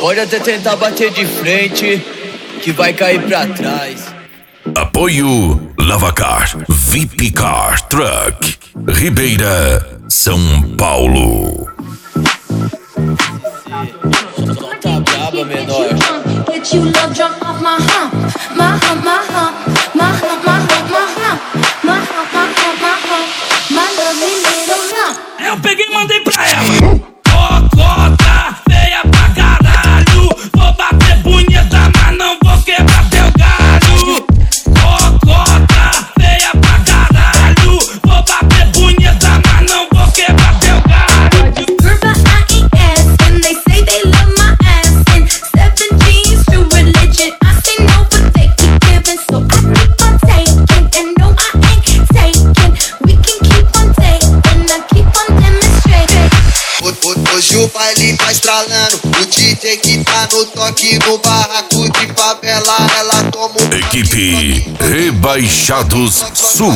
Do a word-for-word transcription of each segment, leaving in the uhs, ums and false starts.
Pode até tentar bater de frente, que vai cair pra trás. Apoio Lavacar, V I P Car Truck, Ribeira, São Paulo. Só tá braba, menor. Get you love drunk off my hump, my hump, my hump, my hump, my hump, my hump, my hump, my hump, my hump, my lovely little hump. Eu peguei e mandei pra ela. Cocota, feia pra caralho. Vou bater punheta, mas não vou quebrar teu galho. Cocota, feia pra caralho. Vou bater punheta, mas não vou quebrar teu galho. Purple I E S, and they say they love my ass. And seven G's true religion. I say no, but they keep giving, so I keep on taking. And no, I ain't taking. We can keep on taking, I keep on demonstrating. Hoje o baile tá estralando, o D J que tá no toque, no barraco de favela, ela toma um... Equipe Rebaixados Sul.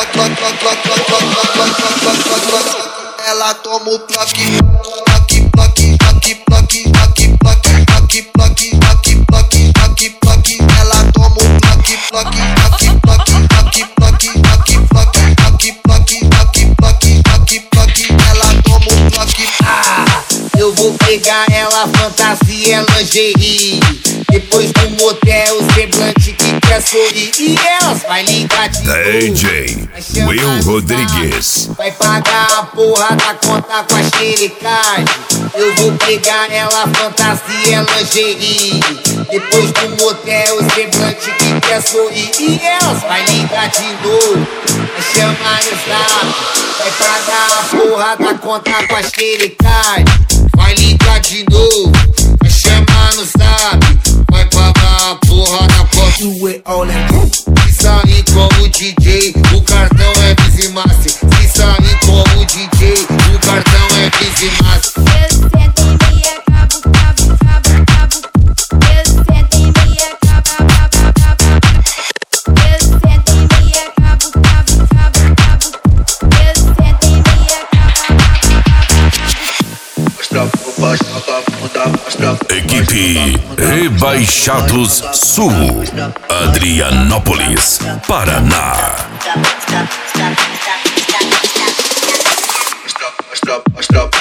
Ela toma o toque, toque, toque, toque, toque, toque, toque, toque, toque, toque, toque, toque, toque. Ela toma o toque, toque, toque, toque, toque, toque, toque, toque, toque, toque, toque, toque, toque, toque. Ela toma o toque. Eu vou pegar ela, fantasia, lingerie. Depois do motel, o semblante que quer sorrir. E elas vai ligar de D J Will Rodrigues. Vai pagar a porra da conta com a xerecagem. Eu vou pegar ela, fantasia, lingerie. Depois do motel, o semblante que quer sorrir. E elas vai ligar de novo, vai chamar no zap. Vai pagar a porra da conta com a xerecagem. Vai ligar de novo, vai chamar no zap. Vai pagar a porra da conta. Do it all and se sair com o D J, o cartão é Bizimaster. Se sair com o D J, o cartão é Bizimaster. Eu sento em mim, acabo, cabo, cabo, cabo. Eu sento em mim, acabo, cabo, cabo. Eu sento em mim, acabo, cabo, cabo, cabo. Eu sento em mim, acabo, Equipe Rebaixados Sul, Adrianópolis, Paraná. Stop, stop, stop.